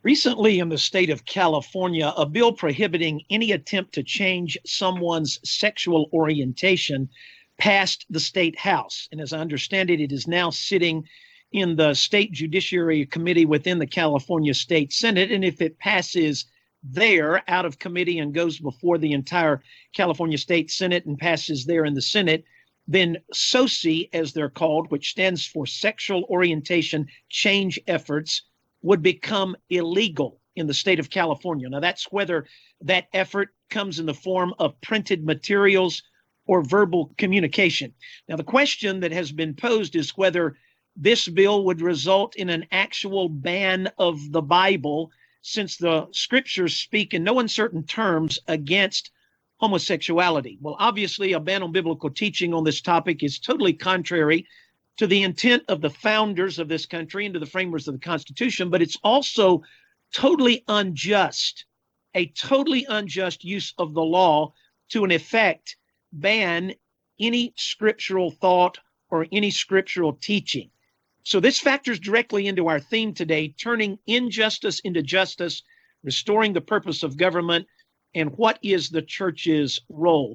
Recently, in the state of California, a bill prohibiting any attempt to change someone's sexual orientation passed the state house. And as I understand it, it is now sitting in the state judiciary committee within the California State Senate. And if it passes there out of committee and goes before the entire California State Senate and passes there in the Senate, then SOCI, as they're called, which stands for Sexual Orientation Change Efforts, would become illegal in the state of California. Now, that's whether that effort comes in the form of printed materials or verbal communication. Now, the question that has been posed is whether this bill would result in an actual ban of the Bible, since the scriptures speak in no uncertain terms against homosexuality. Well, obviously, a ban on biblical teaching on this topic is totally contrary to the intent of the founders of this country and to the framers of the Constitution, but it's also totally unjust, a totally unjust use of the law to, in effect, ban any scriptural thought or any scriptural teaching. So this factors directly into our theme today, turning injustice into justice, restoring the purpose of government, and what is the church's role.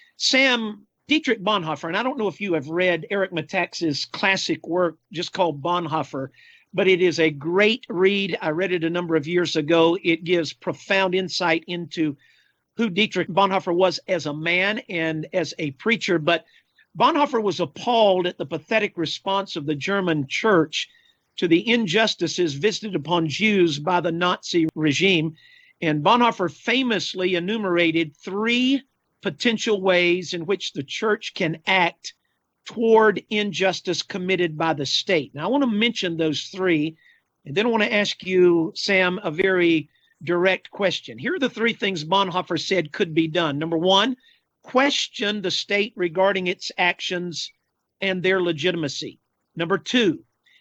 Sam, Dietrich Bonhoeffer, and I don't know if you have read Eric Metaxas' classic work just called Bonhoeffer, but it is a great read. I read it a number of years ago. It gives profound insight into who Dietrich Bonhoeffer was as a man and as a preacher. But Bonhoeffer was appalled at the pathetic response of the German church to the injustices visited upon Jews by the Nazi regime. And Bonhoeffer famously enumerated three potential ways in which the church can act toward injustice committed by the state. Now, I want to mention those three, and then I want to ask you, Sam, a very direct question. Here are the three things Bonhoeffer said could be done. Number one, question the state regarding its actions and their legitimacy. Number two,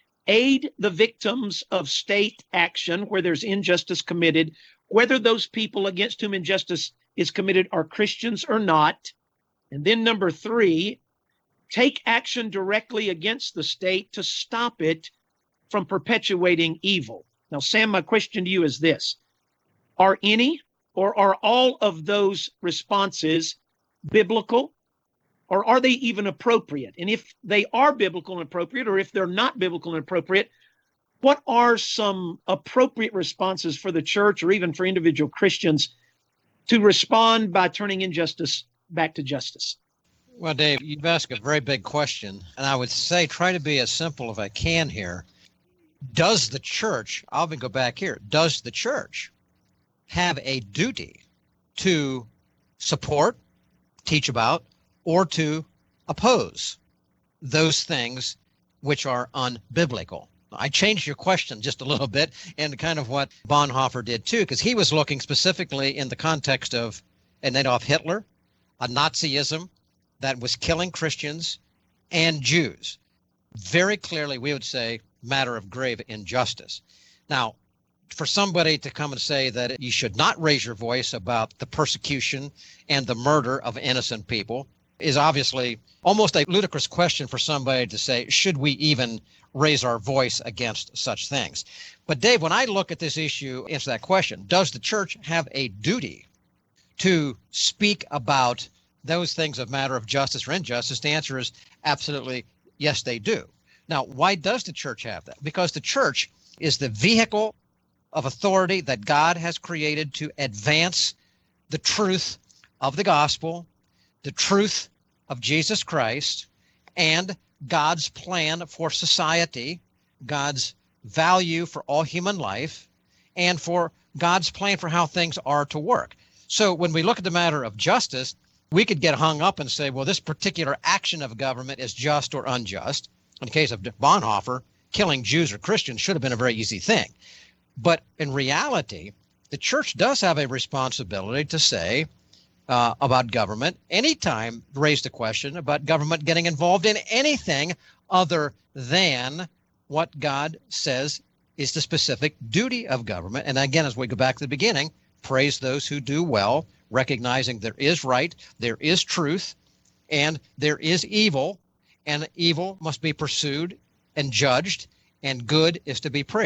aid the victims of state action where there's injustice committed, whether those people against whom injustice is committed are Christians or not. And then number three, take action directly against the state to stop it from perpetuating evil. Now, Sam, my question to you is this. Are any or are all of those responses biblical, or are they even appropriate? And if they are biblical and appropriate, or if they're not biblical and appropriate, what are some appropriate responses for the church or even for individual Christians to respond by turning injustice back to justice? Well, Dave, you've asked a very big question, and I would say try to be as simple as I can here. Does the church, I'll even go back here, does the church have a duty to support, teach about, or to oppose those things which are unbiblical? I changed your question just a little bit and kind of what Bonhoeffer did too, because he was looking specifically in the context of an Adolf Hitler, a Nazism that was killing Christians and Jews. Very clearly, we would say, matter of grave injustice. Now, for somebody to come and say that you should not raise your voice about the persecution and the murder of innocent people is obviously almost a ludicrous question for somebody to say, should we even raise our voice against such things? But Dave, when I look at this issue, answer that question, does the church have a duty to speak about those things of matter of justice or injustice? The answer is absolutely yes, they do. Now, why does the church have that? Because the church is the vehicle of authority that God has created to advance the truth of the gospel, the truth of Jesus Christ, and God's plan for society, God's value for all human life, and for God's plan for how things are to work. So when we look at the matter of justice, we could get hung up and say, well, this particular action of government is just or unjust. In the case of Bonhoeffer, killing Jews or Christians should have been a very easy thing. But in reality, the church does have a responsibility to say about government, anytime raise the question about government getting involved in anything other than what God says is the specific duty of government. And again, as we go back to the beginning, praise those who do well, recognizing there is right, there is truth, and there is evil, and evil must be pursued and judged, and good is to be praised.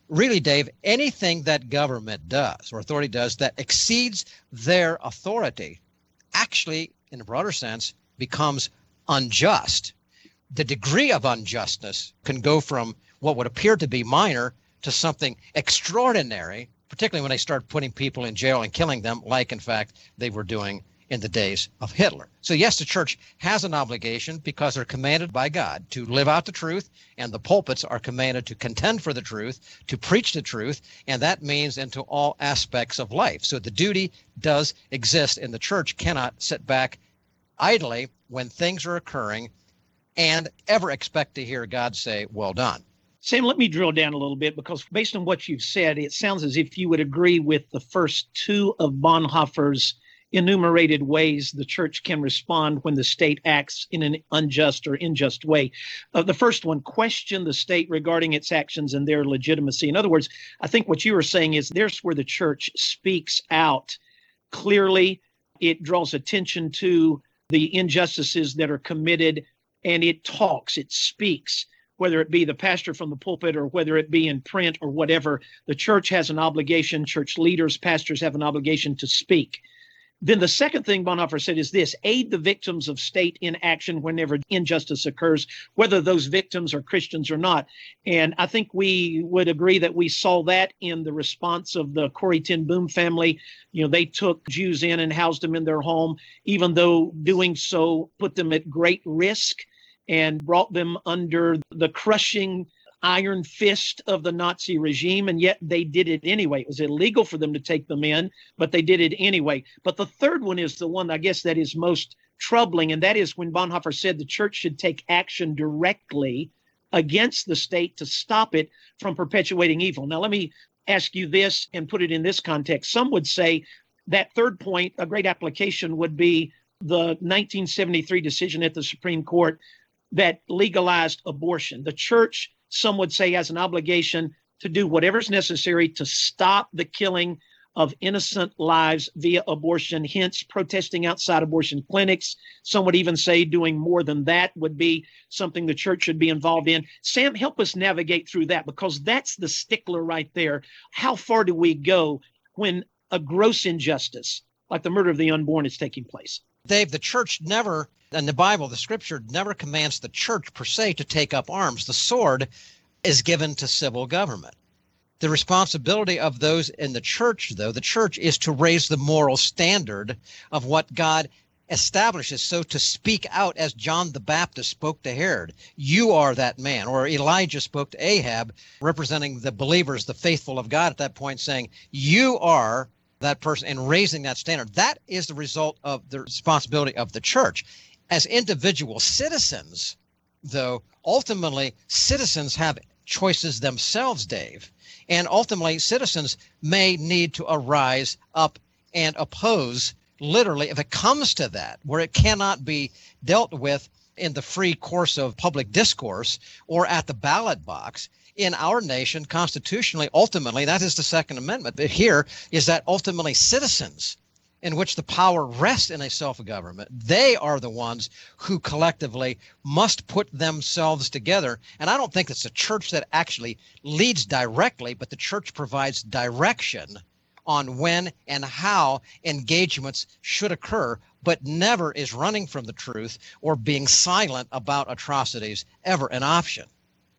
really, Dave, anything that government does or authority does that exceeds their authority actually, in a broader sense, becomes unjust. The degree of unjustness can go from what would appear to be minor to something extraordinary, particularly when they start putting people in jail and killing them, like, in fact, they were doing in the days of Hitler. So yes, the church has an obligation because they're commanded by God to live out the truth, and the pulpits are commanded to contend for the truth, to preach the truth, and that means into all aspects of life. So the duty does exist, and the church cannot sit back idly when things are occurring and ever expect to hear God say, well done. Sam, let me drill down a little bit, because based on what you've said, it sounds as if you would agree with the first two of Bonhoeffer's enumerated ways the church can respond when the state acts in an unjust or unjust way. The first one, question the state regarding its actions and their legitimacy. In other words, I think what you were saying is there's where the church speaks out clearly. It draws attention to the injustices that are committed, and it talks, it speaks, whether it be the pastor from the pulpit or whether it be in print or whatever. The church has an obligation, church leaders, pastors have an obligation to speak. Then the second thing Bonhoeffer said is this: aid the victims of state inaction whenever injustice occurs, whether those victims are Christians or not. And I think we would agree that we saw that in the response of the Corrie ten Boom family. You know, they took Jews in and housed them in their home, even though doing so put them at great risk and brought them under the crushing iron fist of the Nazi regime, and yet they did it anyway. It was illegal for them to take them in, but they did it anyway. But the third one is the one, I guess, that is most troubling, and that is when Bonhoeffer said the church should take action directly against the state to stop it from perpetuating evil. Now, let me ask you this and put it in this context. Some would say that third point, a great application would be the 1973 decision at the Supreme Court that legalized abortion. The church, some would say, has an obligation to do whatever's necessary to stop the killing of innocent lives via abortion, hence protesting outside abortion clinics. Some would even say doing more than that would be something the church should be involved in. Sam, help us navigate through that, because that's the stickler right there. How far do we go when a gross injustice, like the murder of the unborn, is taking place? Dave, the church never, and the Bible, the scripture, never commands the church per se to take up arms. The sword is given to civil government. The responsibility of those in the church, though, the church is to raise the moral standard of what God establishes. So to speak out as John the Baptist spoke to Herod, you are that man, or Elijah spoke to Ahab, representing the believers, the faithful of God at that point, saying, you are that person, and raising that standard. That is the result of the responsibility of the church. As individual citizens, though, ultimately citizens have choices themselves, Dave. And ultimately citizens may need to arise up and oppose, literally, if it comes to that, where it cannot be dealt with in the free course of public discourse or at the ballot box. In our nation, constitutionally, ultimately, that is the Second Amendment. But here is that ultimately citizens, in which the power rests in a self-government, they are the ones who collectively must put themselves together. And I don't think it's a church that actually leads directly, but the church provides direction on when and how engagements should occur, but never is running from the truth or being silent about atrocities ever an option.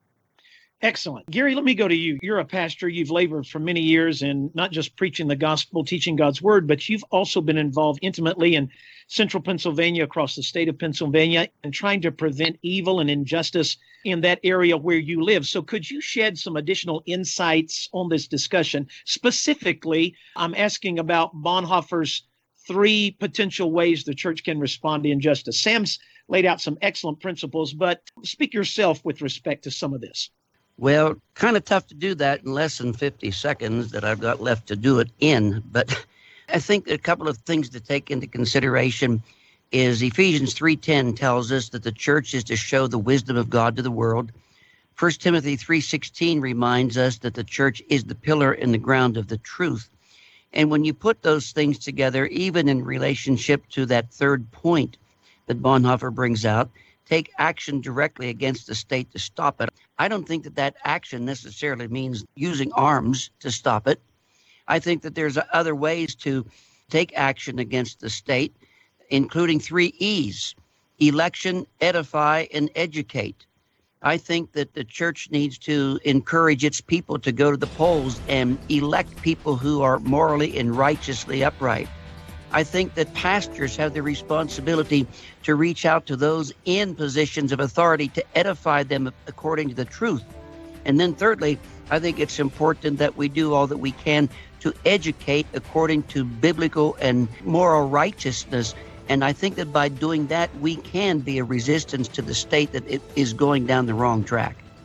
Excellent. Gary, let me go to you. You're a pastor. You've labored for many years in not just preaching the gospel, teaching God's word, but you've also been involved intimately in central Pennsylvania, across the state of Pennsylvania, and trying to prevent evil and injustice in that area where you live. So could you shed some additional insights on this discussion? Specifically, I'm asking about Bonhoeffer's three potential ways the church can respond to injustice. Sam's laid out some excellent principles, but speak yourself with respect to some of this. Well, kind of tough to do that in less than 50 seconds that I've got left to do it in. But I think a couple of things to take into consideration is Ephesians 3:10 tells us that the church is to show the wisdom of God to the world. 1 Timothy 3:16 reminds us that the church is the pillar and the ground of the truth. And when you put those things together, even in relationship to that third point that Bonhoeffer brings out, take action directly against the state to stop it. I don't think that that action necessarily means using arms to stop it. I think that there's other ways to take action against the state, including 3 E's: election, edify, and educate. I think that the church needs to encourage its people to go to the polls and elect people who are morally and righteously upright. I think that pastors have the responsibility to reach out to those in positions of authority to edify them according to the truth. And then thirdly, I think it's important that we do all that we can to educate according to biblical and moral righteousness. And I think that by doing that, we can be a resistance to the state that it is going down the wrong track.